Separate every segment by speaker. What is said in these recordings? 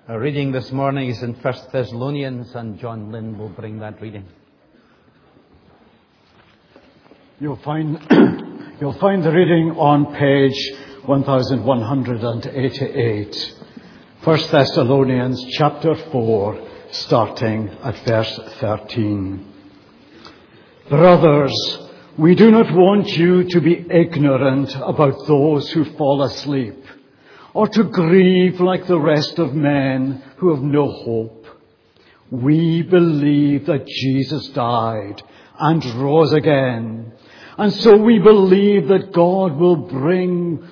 Speaker 1: Our reading this morning is in 1 Thessalonians, and John Lynn will bring that reading.
Speaker 2: You'll find the reading on page 1188. 1 Thessalonians chapter 4, starting at verse 13. Brothers, we do not want you to be ignorant about those who fall asleep, or to grieve like the rest of men who have no hope. We believe that Jesus died and rose again, and so we believe that God will bring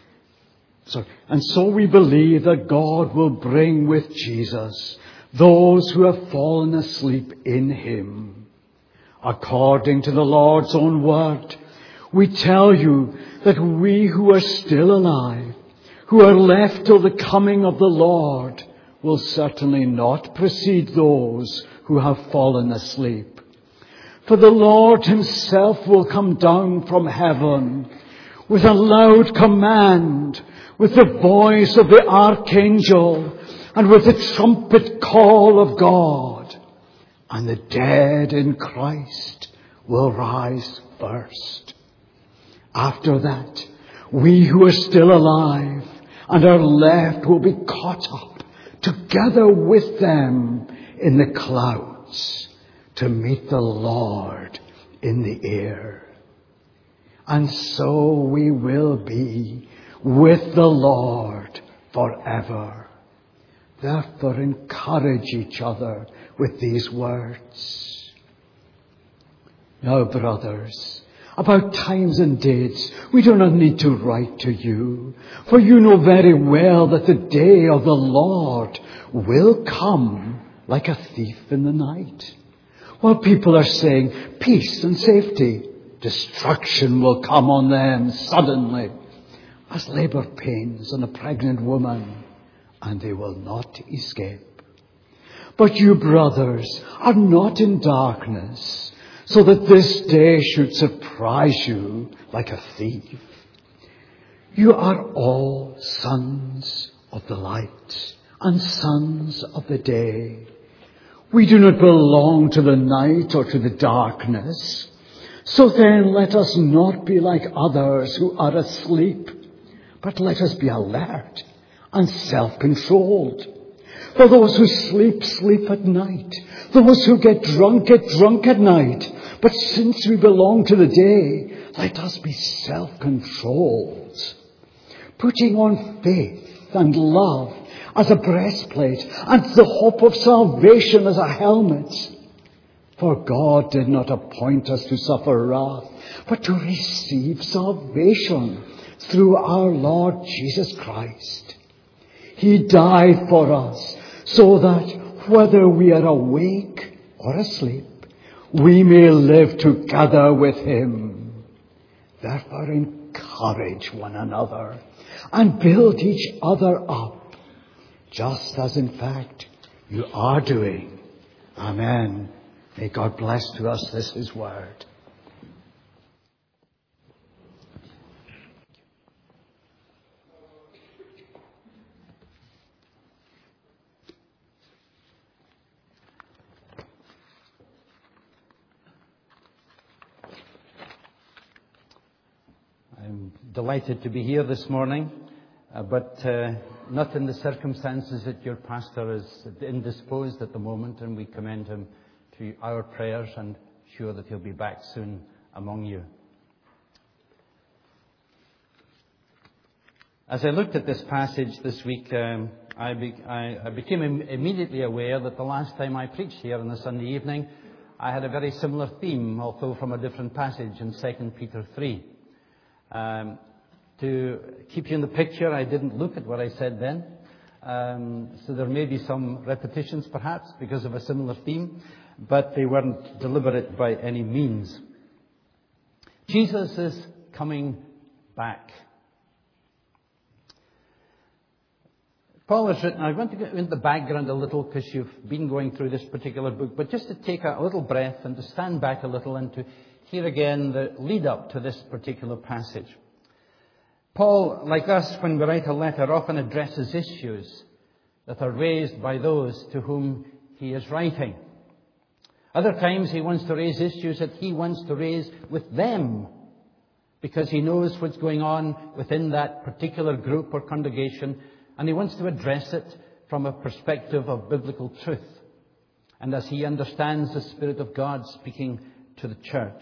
Speaker 2: with Jesus those who have fallen asleep in him. According to the Lord's own word, we tell you that we who are still alive, who are left till the coming of the Lord, will certainly not precede those who have fallen asleep. For the Lord himself will come down from heaven with a loud command, with the voice of the archangel, and with the trumpet call of God. And the dead in Christ will rise first. After that, we who are still alive and are left will be caught up together with them in the clouds to meet the Lord in the air. And so we will be with the Lord forever. Therefore, encourage each other with these words. Now, brothers, about times and dates, we do not need to write to you, for you know very well that the day of the Lord will come like a thief in the night. While people are saying peace and safety, destruction will come on them suddenly, as labor pains on a pregnant woman, and they will not escape. But you, brothers, are not in darkness, so that this day should surprise you like a thief. You are all sons of the light and sons of the day. We do not belong to the night or to the darkness. So then let us not be like others who are asleep, but let us be alert and self-controlled. For those who sleep, sleep at night. Those who get drunk at night. But since we belong to the day, let us be self-controlled, putting on faith and love as a breastplate, and the hope of salvation as a helmet. For God did not appoint us to suffer wrath, but to receive salvation through our Lord Jesus Christ. He died for us, so that whether we are awake or asleep, we may live together with him. Therefore, encourage one another and build each other up, just as in fact you are doing. Amen. May God bless to us this his word.
Speaker 1: I'm delighted to be here this morning, but not in the circumstances that your pastor is indisposed at the moment, and we commend him to our prayers and sure that he'll be back soon among you. As I looked at this passage this week, I became immediately aware that the last time I preached here on a Sunday evening, I had a very similar theme, although from a different passage in 2 Peter 3. To keep you in the picture, I didn't look at what I said then. So there may be some repetitions perhaps because of a similar theme, but they weren't deliberate by any means. Jesus is coming back. Paul has written, I want to get into the background a little because you've been going through this particular book, but just to take a little breath and to stand back a little and to hear again the lead up to this particular passage. Paul, like us, when we write a letter, often addresses issues that are raised by those to whom he is writing. Other times he wants to raise issues that he wants to raise with them, because he knows what's going on within that particular group or congregation, and he wants to address it from a perspective of biblical truth, and as he understands the Spirit of God speaking to the church.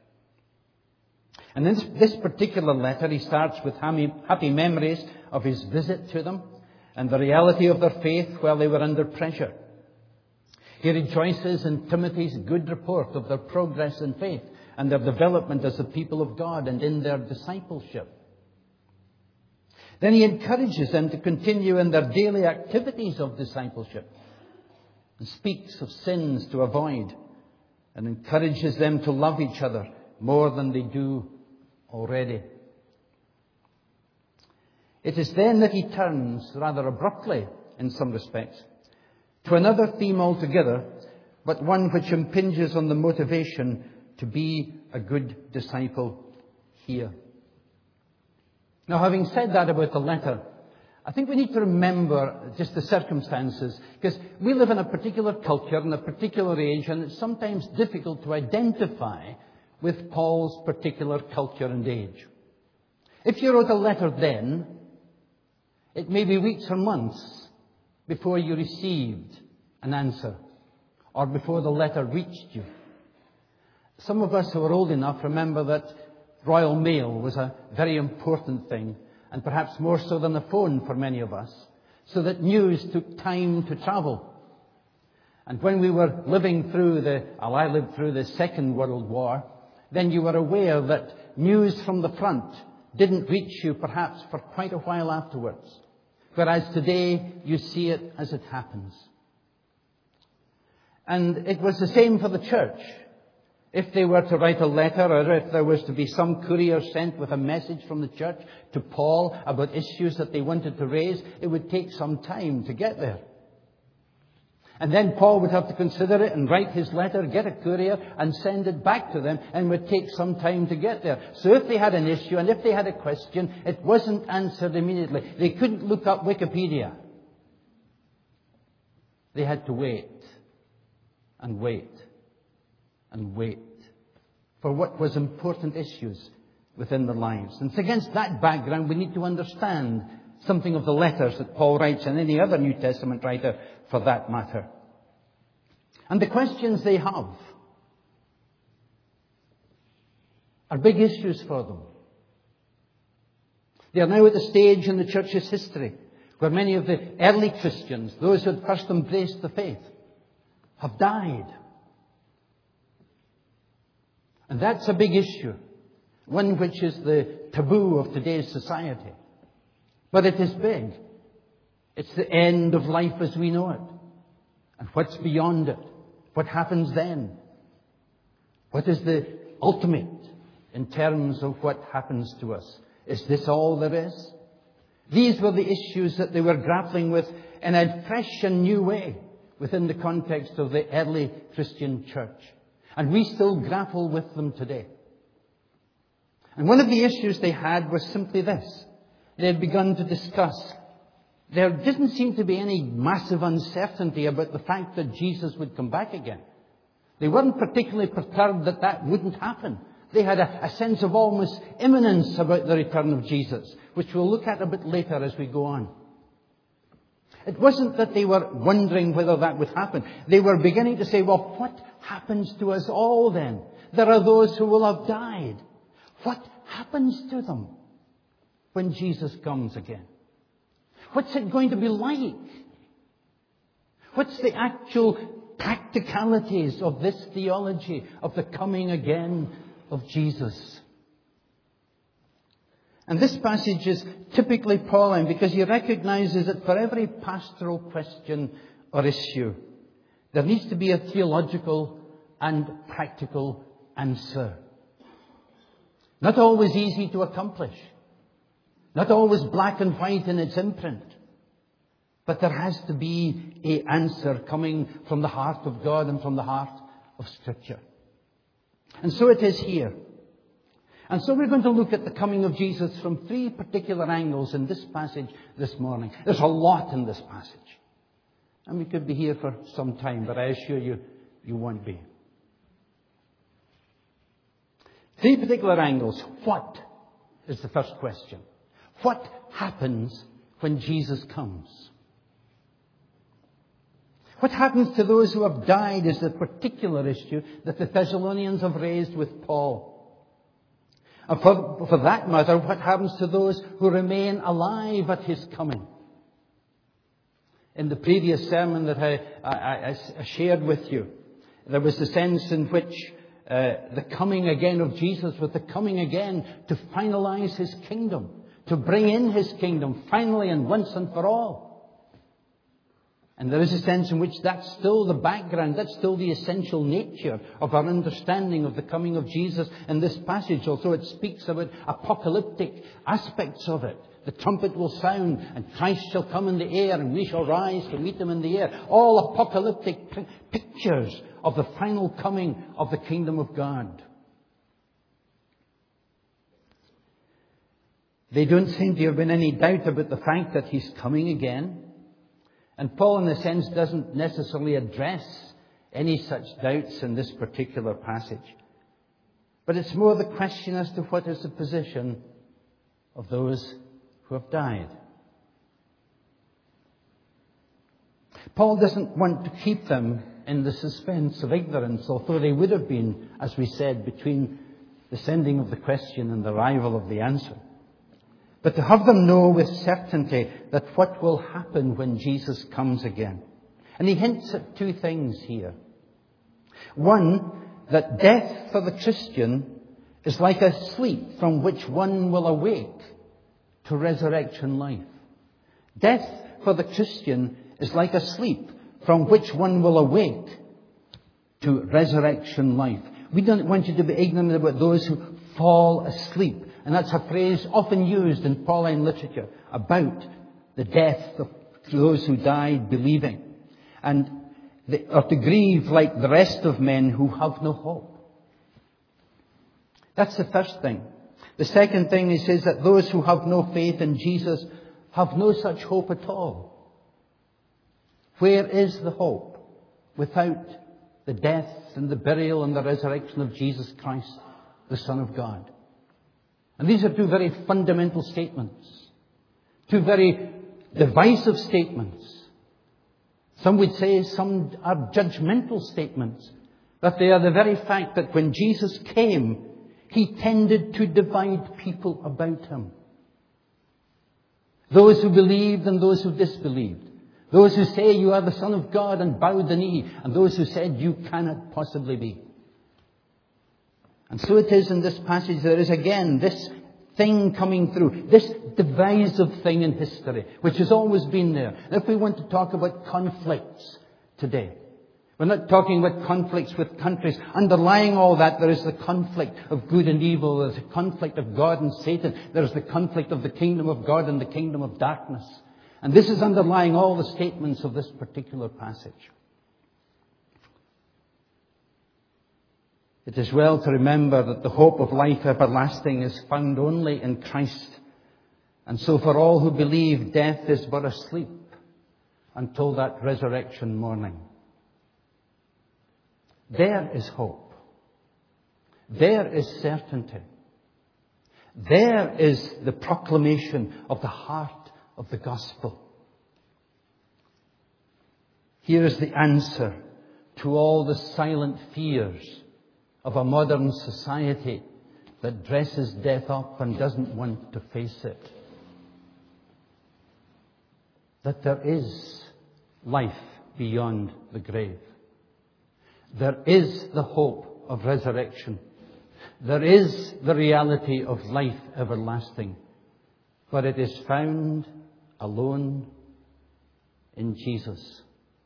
Speaker 1: And in this particular letter, he starts with happy memories of his visit to them and the reality of their faith while they were under pressure. He rejoices in Timothy's good report of their progress in faith and their development as a people of God and in their discipleship. Then he encourages them to continue in their daily activities of discipleship and speaks of sins to avoid and encourages them to love each other more than they do already. It is then that he turns, rather abruptly in some respects, to another theme altogether, but one which impinges on the motivation to be a good disciple here. Now, having said that about the letter, I think we need to remember just the circumstances, because we live in a particular culture in a particular age, and it's sometimes difficult to identify with Paul's particular culture and age. If you wrote a letter then, it may be weeks or months before you received an answer, or before the letter reached you. Some of us who are old enough remember that Royal Mail was a very important thing, and perhaps more so than a phone for many of us, so that news took time to travel. And when we were living through I lived through the Second World War, then you were aware that news from the front didn't reach you perhaps for quite a while afterwards. Whereas today you see it as it happens. And it was the same for the church. If they were to write a letter, or if there was to be some courier sent with a message from the church to Paul about issues that they wanted to raise, it would take some time to get there. And then Paul would have to consider it and write his letter, get a courier, and send it back to them, and would take some time to get there. So if they had an issue, and if they had a question, it wasn't answered immediately. They couldn't look up Wikipedia. They had to wait, and wait, and wait for what was important issues within their lives. And it's against that background we need to understand something of the letters that Paul writes, and any other New Testament writer for that matter. And the questions they have are big issues for them. They are now at the stage in the church's history where many of the early Christians, those who had first embraced the faith, have died. And that's a big issue, one which is the taboo of today's society. But it is big. It's the end of life as we know it. And what's beyond it? What happens then? What is the ultimate in terms of what happens to us? Is this all there is? These were the issues that they were grappling with in a fresh and new way within the context of the early Christian church. And we still grapple with them today. And one of the issues they had was simply this. They had begun to discuss. There didn't seem to be any massive uncertainty about the fact that Jesus would come back again. They weren't particularly perturbed that that wouldn't happen. They had a sense of almost imminence about the return of Jesus, which we'll look at a bit later as we go on. It wasn't that they were wondering whether that would happen. They were beginning to say, well, what happens to us all then? There are those who will have died. What happens to them when Jesus comes again? What's it going to be like? What's the actual practicalities of this theology of the coming again of Jesus? And this passage is typically Pauline because he recognizes that for every pastoral question or issue, there needs to be a theological and practical answer. Not always easy to accomplish. Not always black and white in its imprint. But there has to be an answer coming from the heart of God and from the heart of Scripture. And so it is here. And so we're going to look at the coming of Jesus from three particular angles in this passage this morning. There's a lot in this passage. And we could be here for some time, but I assure you, you won't be. Three particular angles. What is the first question? What happens when Jesus comes? What happens to those who have died is the particular issue that the Thessalonians have raised with Paul. And for that matter, what happens to those who remain alive at his coming? In the previous sermon that I shared with you, there was the sense in which the coming again of Jesus was the coming again to finalize his kingdom, to bring in his kingdom finally and once and for all. And there is a sense in which that's still the background, that's still the essential nature of our understanding of the coming of Jesus in this passage, although it speaks about apocalyptic aspects of it. The trumpet will sound, and Christ shall come in the air, and we shall rise to meet him in the air. All apocalyptic pictures of the final coming of the kingdom of God. They don't seem to have been any doubt about the fact that he's coming again. And Paul, in a sense, doesn't necessarily address any such doubts in this particular passage. But it's more the question as to what is the position of those who have died. Paul doesn't want to keep them in the suspense of ignorance, although they would have been, as we said, between the sending of the question and the arrival of the answer. But to have them know with certainty that what will happen when Jesus comes again. And he hints at two things here. One, that death for the Christian is like a sleep from which one will awake to resurrection life. Death for the Christian is like a sleep from which one will awake to resurrection life. We don't want you to be ignorant about those who fall asleep. And that's a phrase often used in Pauline literature about the death of those who died believing. And they are to grieve like the rest of men who have no hope. That's the first thing. The second thing, he says that those who have no faith in Jesus have no such hope at all. Where is the hope without the death and the burial and the resurrection of Jesus Christ, the Son of God? And these are two very fundamental statements. Two very divisive statements. Some would say some are judgmental statements. But they are the very fact that when Jesus came, he tended to divide people about him. Those who believed and those who disbelieved. Those who say you are the Son of God and bow the knee. And those who said you cannot possibly be. And so it is in this passage, there is again this thing coming through, this divisive thing in history, which has always been there. And if we want to talk about conflicts today, we're not talking about conflicts with countries. Underlying all that, there is the conflict of good and evil. There's the conflict of God and Satan. There's the conflict of the kingdom of God and the kingdom of darkness. And this is underlying all the statements of this particular passage. It is well to remember that the hope of life everlasting is found only in Christ. And so for all who believe, death is but a sleep until that resurrection morning. There is hope. There is certainty. There is the proclamation of the heart of the gospel. Here is the answer to all the silent fears of a modern society that dresses death up and doesn't want to face it. That there is life beyond the grave. There is the hope of resurrection. There is the reality of life everlasting. But it is found alone in Jesus.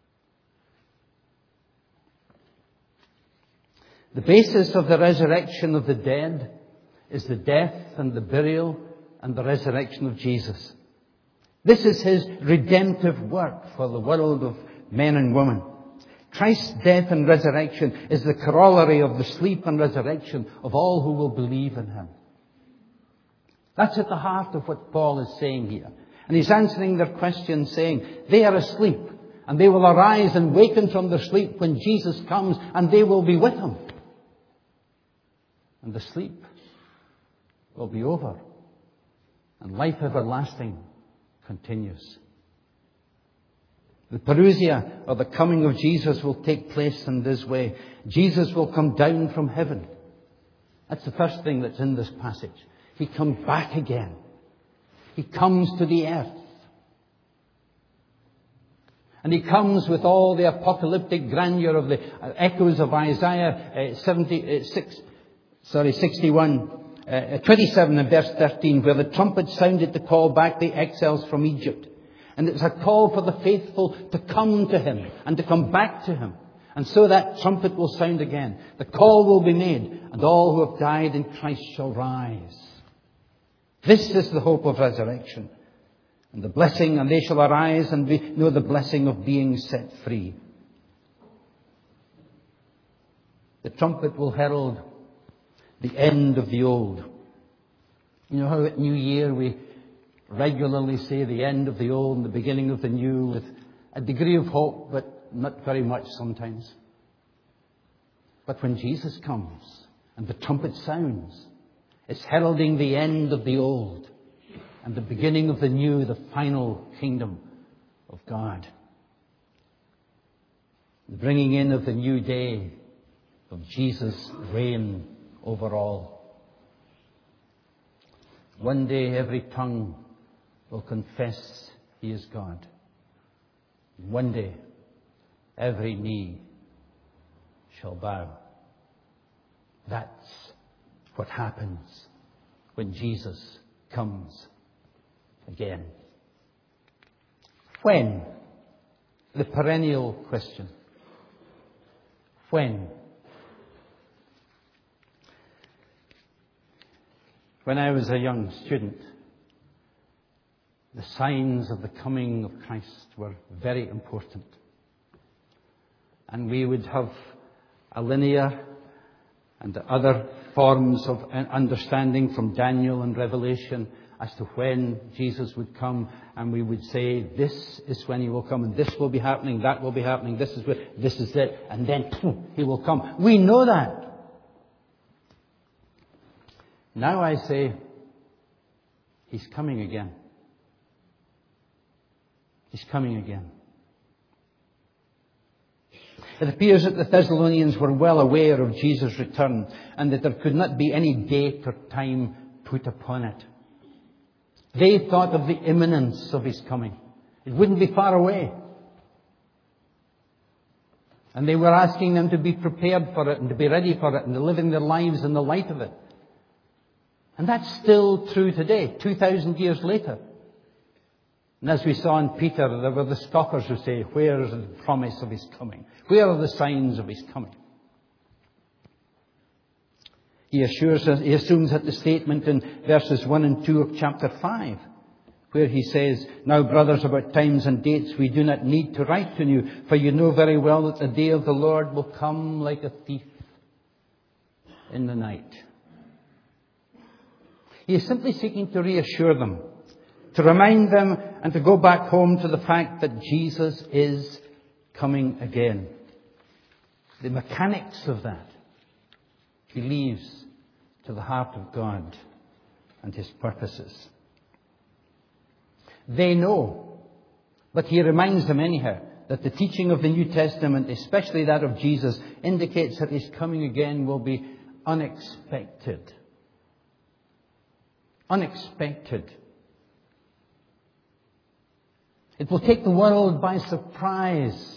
Speaker 1: The basis of the resurrection of the dead is the death and the burial and the resurrection of Jesus. This is his redemptive work for the world of men and women. Christ's death and resurrection is the corollary of the sleep and resurrection of all who will believe in him. That's at the heart of what Paul is saying here. And he's answering their question saying, they are asleep And they will arise and waken from their sleep when Jesus comes, and they will be with him. And the sleep will be over. And life everlasting continues. The parousia, or the coming of Jesus, will take place in this way. Jesus will come down from heaven. That's the first thing that's in this passage. He comes back again. He comes to the earth. And he comes with all the apocalyptic grandeur of the echoes of Isaiah 27 and verse 13, where the trumpet sounded to call back the exiles from Egypt. And it's a call for the faithful to come to him and to come back to him. And so that trumpet will sound again. The call will be made, and all who have died in Christ shall rise. This is the hope of resurrection. And the blessing, and they shall arise and know the blessing of being set free. The trumpet will herald the end of the old. You know how at New Year we regularly say the end of the old and the beginning of the new, with a degree of hope, but not very much sometimes. But when Jesus comes and the trumpet sounds, it's heralding the end of the old and the beginning of the new, the final kingdom of God. The bringing in of the new day of Jesus' reign over all. One day every tongue will confess he is God. One day every knee shall bow. That's what happens when Jesus comes again. When? The perennial question. When? When I was a young student, the signs of the coming of Christ were very important. And we would have Alinea and other forms of understanding from Daniel and Revelation as to when Jesus would come. And we would say, this is when he will come, and this will be happening, that will be happening, this is it, and then he will come. We know that. Now I say, he's coming again. He's coming again. It appears that the Thessalonians were well aware of Jesus' return, and that there could not be any date or time put upon it. They thought of the imminence of his coming. It wouldn't be far away. And they were asking them to be prepared for it and to be ready for it and to living their lives in the light of it. And that's still true today, 2,000 years later. And as we saw in Peter, there were the scoffers who say, where is the promise of his coming? Where are the signs of his coming? He assumes that the statement in verses 1 and 2 of chapter 5, where he says, now brothers, about times and dates we do not need to write to you, for you know very well that the day of the Lord will come like a thief in the night. He is simply seeking to reassure them, to remind them and to go back home to the fact that Jesus is coming again. The mechanics of that he leaves to the heart of God and his purposes. They know, but he reminds them anyhow that the teaching of the New Testament, especially that of Jesus, indicates that his coming again will be unexpected. Unexpected. It will take the world by surprise.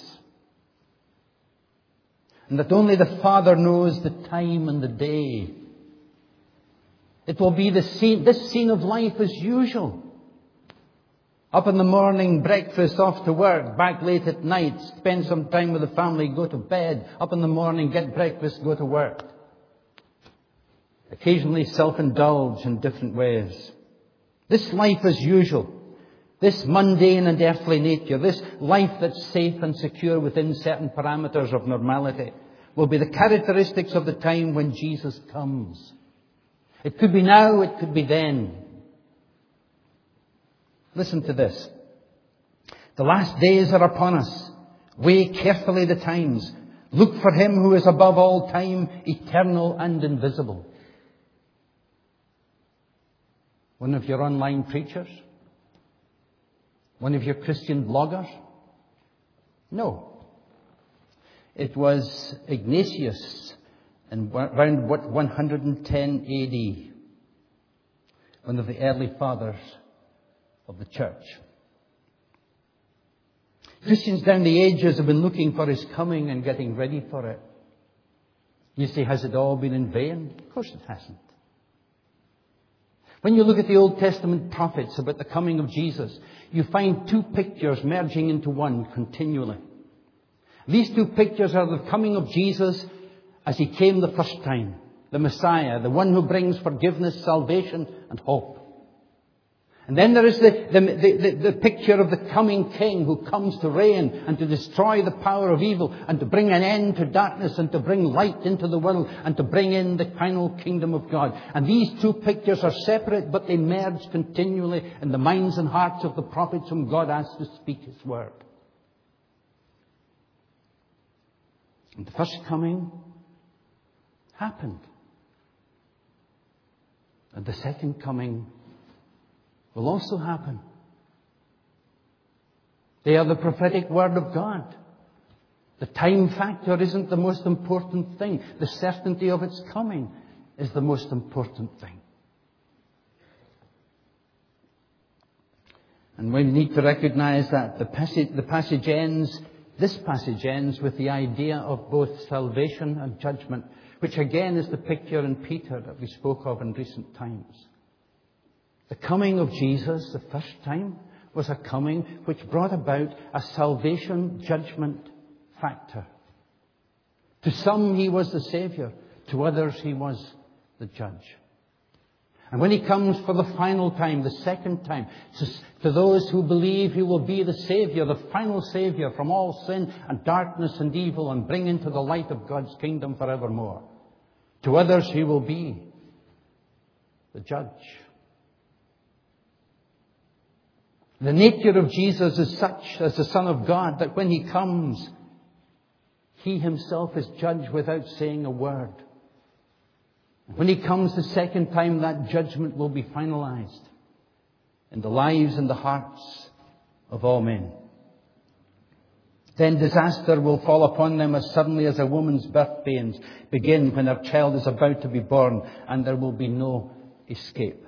Speaker 1: And that only the Father knows the time and the day. It will be this scene of life as usual. Up in the morning, breakfast, off to work, back late at night, spend some time with the family, go to bed, up in the morning, get breakfast, go to work. Occasionally self-indulge in different ways. This life as usual. This mundane and earthly nature, this life that's safe and secure within certain parameters of normality, will be the characteristics of the time when Jesus comes. It could be now, it could be then. Listen to this. The last days are upon us. Weigh carefully the times. Look for him who is above all time, eternal and invisible. One of your online preachers? One of your Christian bloggers? No. It was Ignatius in around 110 AD, one of the early fathers of the church. Christians down the ages have been looking for his coming and getting ready for it. You say, has it all been in vain? Of course it hasn't. When you look at the Old Testament prophets about the coming of Jesus, you find two pictures merging into one continually. These two pictures are the coming of Jesus as he came the first time, the Messiah, the one who brings forgiveness, salvation, and hope. And then there is the picture of the coming King who comes to reign and to destroy the power of evil and to bring an end to darkness and to bring light into the world and to bring in the final kingdom of God. And these two pictures are separate, but they merge continually in the minds and hearts of the prophets whom God has to speak his word. And the first coming happened. And the second coming will also happen. They are the prophetic word of God. The time factor isn't the most important thing. The certainty of its coming is the most important thing. And we need to recognize that this passage ends with the idea of both salvation and judgment, which again is the picture in Peter that we spoke of in recent times. The coming of Jesus, the first time, was a coming which brought about a salvation judgment factor. To some he was the Savior, to others he was the judge. And when he comes for the final time, the second time, to those who believe he will be the Savior, the final Savior from all sin and darkness and evil and bring into the light of God's kingdom forevermore. To others he will be the judge. The nature of Jesus is such, as the Son of God, that when he comes, he himself is judged without saying a word. When he comes the second time, that judgment will be finalized in the lives and the hearts of all men. Then disaster will fall upon them as suddenly as a woman's birth pains begin when her child is about to be born, and there will be no escape.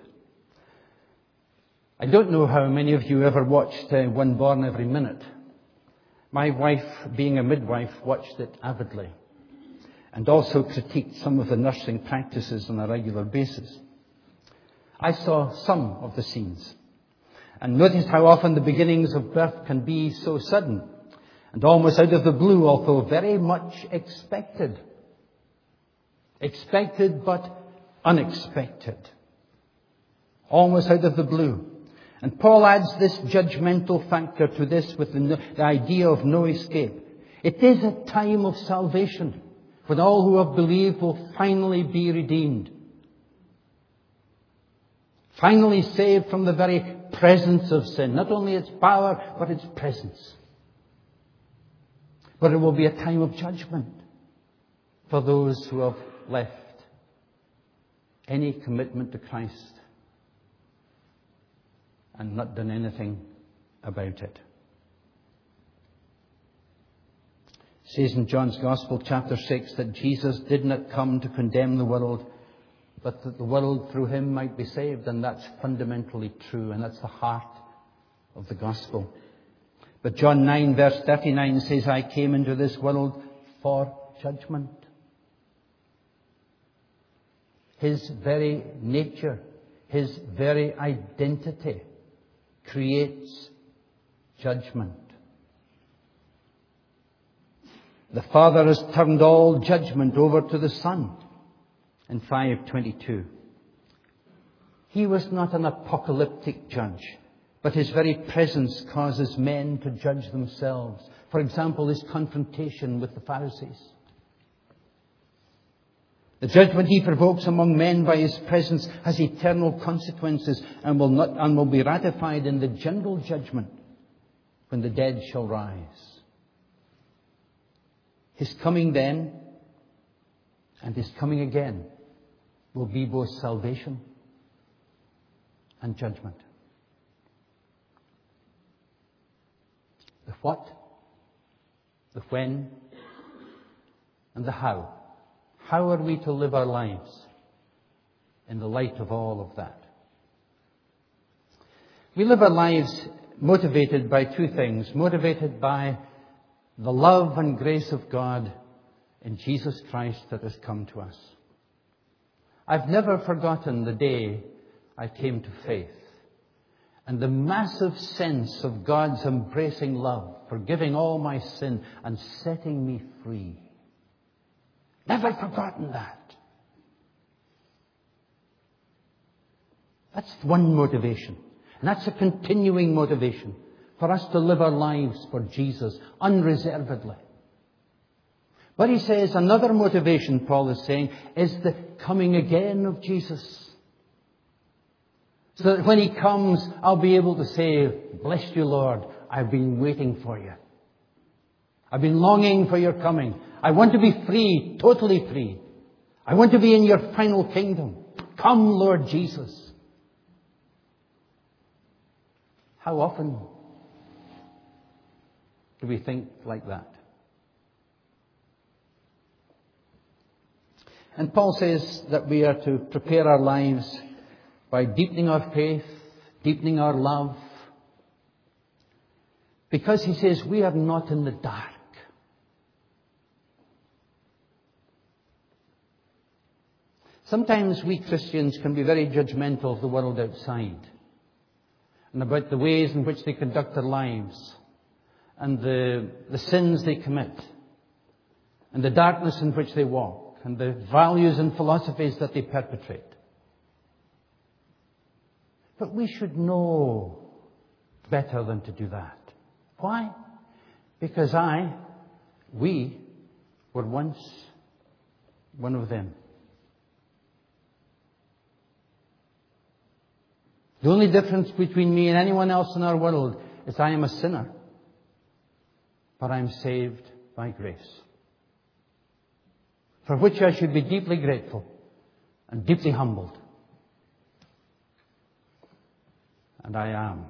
Speaker 1: I don't know how many of you ever watched One Born Every Minute. My wife, being a midwife, watched it avidly and also critiqued some of the nursing practices on a regular basis. I saw some of the scenes and noticed how often the beginnings of birth can be so sudden and almost out of the blue, although very much expected. Expected but unexpected. Almost out of the blue. And Paul adds this judgmental factor to this with the idea of no escape. It is a time of salvation when all who have believed will finally be redeemed. Finally saved from the very presence of sin. Not only its power, but its presence. But it will be a time of judgment for those who have left any commitment to Christ and not done anything about it. It says in John's Gospel, chapter 6, that Jesus did not come to condemn the world, but that the world through him might be saved. And that's fundamentally true, and that's the heart of the Gospel. But John 9, verse 39 says, I came into this world for judgment. His very nature, his very identity creates judgment. The Father has turned all judgment over to the Son in 5:22. He was not an apocalyptic judge, but his very presence causes men to judge themselves. For example, his confrontation with the Pharisees. The judgment he provokes among men by his presence has eternal consequences and will be ratified in the general judgment when the dead shall rise. His coming then and His coming again will be both salvation and judgment. The what, the when, and the how. How are we to live our lives in the light of all of that? We live our lives motivated by two things. Motivated by the love and grace of God in Jesus Christ that has come to us. I've never forgotten the day I came to faith and the massive sense of God's embracing love, forgiving all my sin and setting me free. Never forgotten that. That's one motivation. And that's a continuing motivation for us to live our lives for Jesus unreservedly. But he says another motivation, Paul is saying, is the coming again of Jesus. So that when He comes, I'll be able to say, bless you, Lord, I've been waiting for you. I've been longing for your coming. I want to be free, totally free. I want to be in your final kingdom. Come, Lord Jesus. How often do we think like that? And Paul says that we are to prepare our lives by deepening our faith, deepening our love. Because he says we are not in the dark. Sometimes we Christians can be very judgmental of the world outside and about the ways in which they conduct their lives and the sins they commit and the darkness in which they walk and the values and philosophies that they perpetrate. But we should know better than to do that. Why? Because we were once one of them. The only difference between me and anyone else in our world is I am a sinner, but I'm saved by grace, for which I should be deeply grateful and deeply humbled. And I am.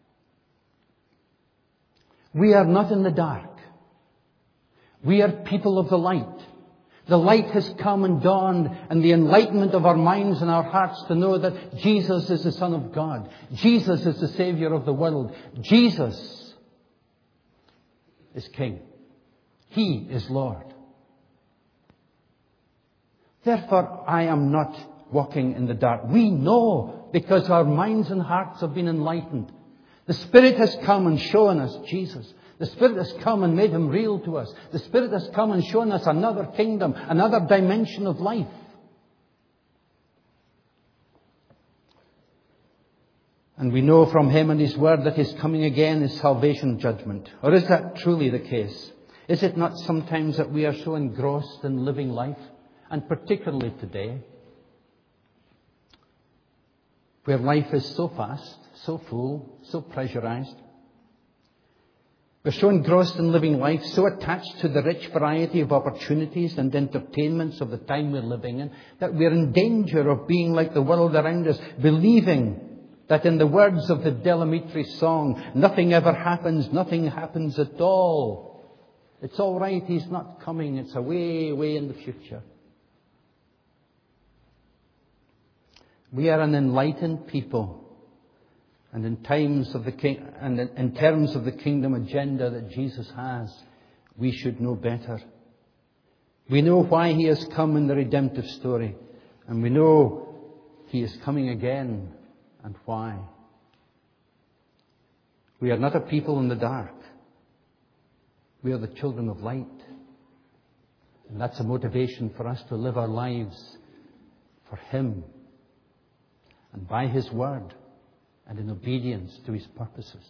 Speaker 1: We are not in the dark. We are people of the light. The light has come and dawned, and the enlightenment of our minds and our hearts to know that Jesus is the Son of God. Jesus is the Savior of the world. Jesus is King. He is Lord. Therefore, I am not walking in the dark. We know because our minds and hearts have been enlightened. The Spirit has come and shown us Jesus. The Spirit has come and made Him real to us. The Spirit has come and shown us another kingdom, another dimension of life. And we know from Him and His Word that His coming again is salvation judgment. Or is that truly the case? Is it not sometimes that we are so engrossed in living life, and particularly today, where life is so fast, so full, so pressurized? We're so engrossed in living life, so attached to the rich variety of opportunities and entertainments of the time we're living in, that we're in danger of being like the world around us, believing that in the words of the Delamitri song, nothing ever happens, nothing happens at all. It's all right, He's not coming, it's way, way in the future. We are an enlightened people. And in terms of the kingdom agenda that Jesus has, we should know better. We know why He has come in the redemptive story. And we know He is coming again and why. We are not a people in the dark. We are the children of light. And that's a motivation for us to live our lives for Him and by His Word, and in obedience to His purposes.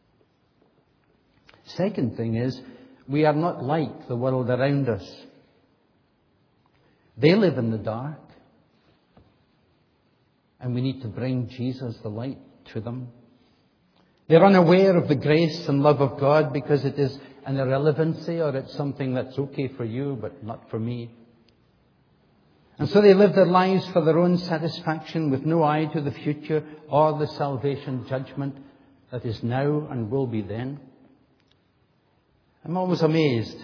Speaker 1: Second thing is, we are not like the world around us. They live in the dark, and we need to bring Jesus, the light, to them. They're unaware of the grace and love of God because it is an irrelevancy, or it's something that's okay for you but not for me. And so they live their lives for their own satisfaction with no eye to the future or the salvation judgment that is now and will be then. I'm always amazed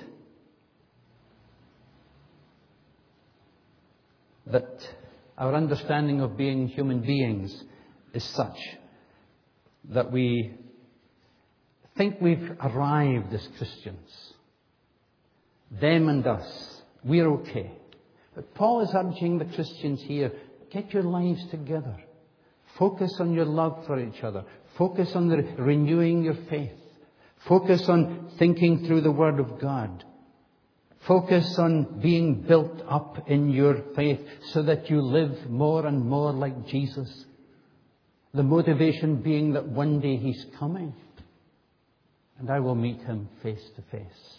Speaker 1: that our understanding of being human beings is such that we think we've arrived as Christians. Them and us. We're okay. But Paul is urging the Christians here, get your lives together. Focus on your love for each other. Focus on renewing your faith. Focus on thinking through the Word of God. Focus on being built up in your faith so that you live more and more like Jesus. The motivation being that one day He's coming and I will meet Him face to face.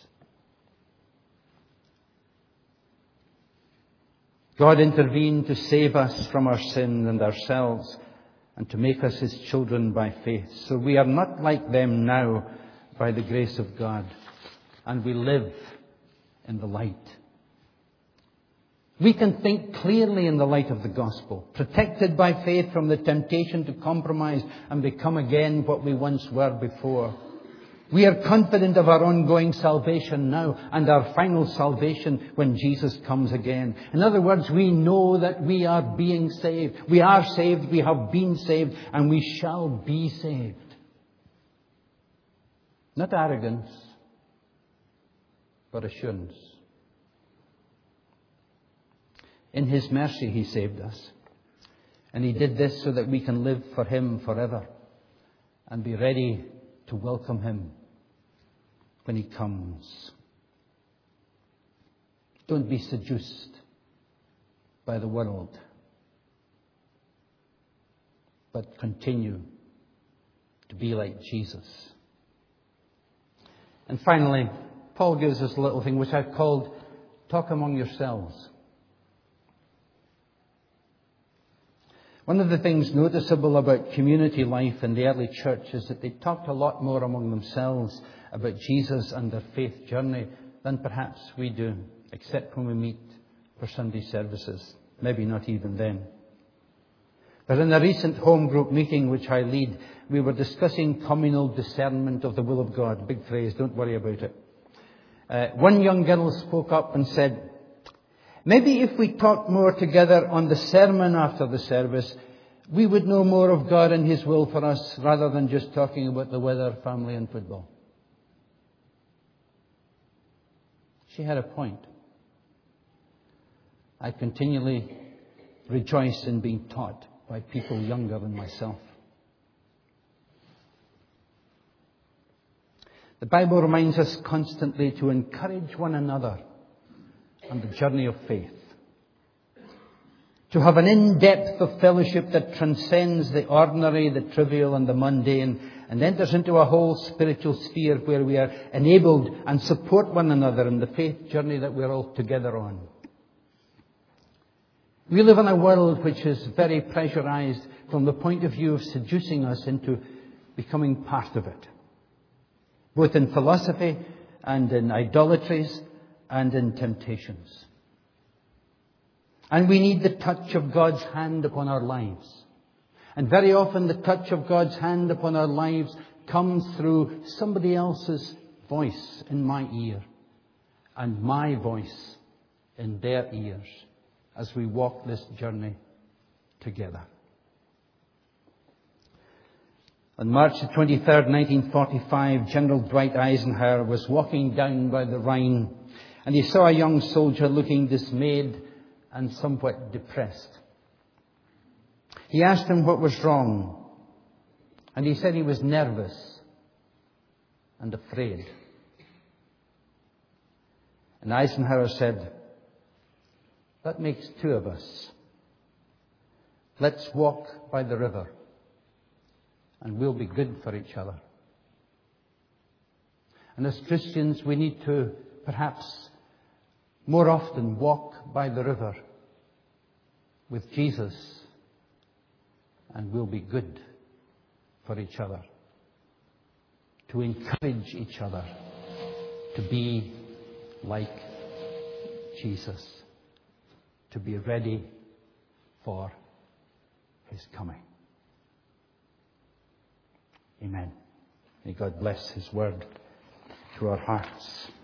Speaker 1: God intervened to save us from our sin and ourselves and to make us His children by faith. So we are not like them now by the grace of God, and we live in the light. We can think clearly in the light of the gospel, protected by faith from the temptation to compromise and become again what we once were before. We are confident of our ongoing salvation now and our final salvation when Jesus comes again. In other words, we know that we are being saved. We are saved, we have been saved, and we shall be saved. Not arrogance, but assurance. In His mercy, He saved us. And He did this so that we can live for Him forever and be ready to welcome Him when He comes. Don't be seduced by the world, but continue to be like Jesus. And finally, Paul gives us a little thing which I've called talk among yourselves. One of the things noticeable about community life in the early church is that they talked a lot more among themselves about Jesus and their faith journey than perhaps we do, except when we meet for Sunday services. Maybe not even then. But in a recent home group meeting which I lead, we were discussing communal discernment of the will of God. Big phrase, don't worry about it. One young girl spoke up and said, maybe if we talked more together on the sermon after the service, we would know more of God and His will for us rather than just talking about the weather, family and football. She had a point. I continually rejoice in being taught by people younger than myself. The Bible reminds us constantly to encourage one another on the journey of faith. To have an in-depth of fellowship that transcends the ordinary, the trivial and the mundane, and enters into a whole spiritual sphere where we are enabled and support one another in the faith journey that we're all together on. We live in a world which is very pressurized from the point of view of seducing us into becoming part of it, both in philosophy and in idolatries and in temptations. And we need the touch of God's hand upon our lives. And very often the touch of God's hand upon our lives comes through somebody else's voice in my ear and my voice in their ears as we walk this journey together. On March 23rd, 1945, General Dwight Eisenhower was walking down by the Rhine and he saw a young soldier looking dismayed and somewhat depressed. He asked him what was wrong, and he said he was nervous and afraid. And Eisenhower said, that makes two of us. Let's walk by the river, and we'll be good for each other. And as Christians, we need to perhaps more often walk by the river with Jesus, and we'll be good for each other, to encourage each other to be like Jesus, to be ready for His coming. Amen. May God bless His word to our hearts.